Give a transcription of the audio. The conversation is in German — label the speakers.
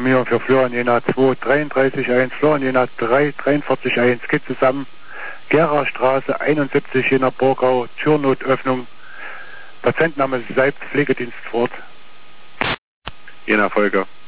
Speaker 1: Alarmierung für Florian Jena 233-1, Florian Jena 343-1, geht zusammen. Gera Straße 71 Jena Borgau, Türnotöffnung. Patientenname Seib, Pflegedienst Fort. Jena Folge.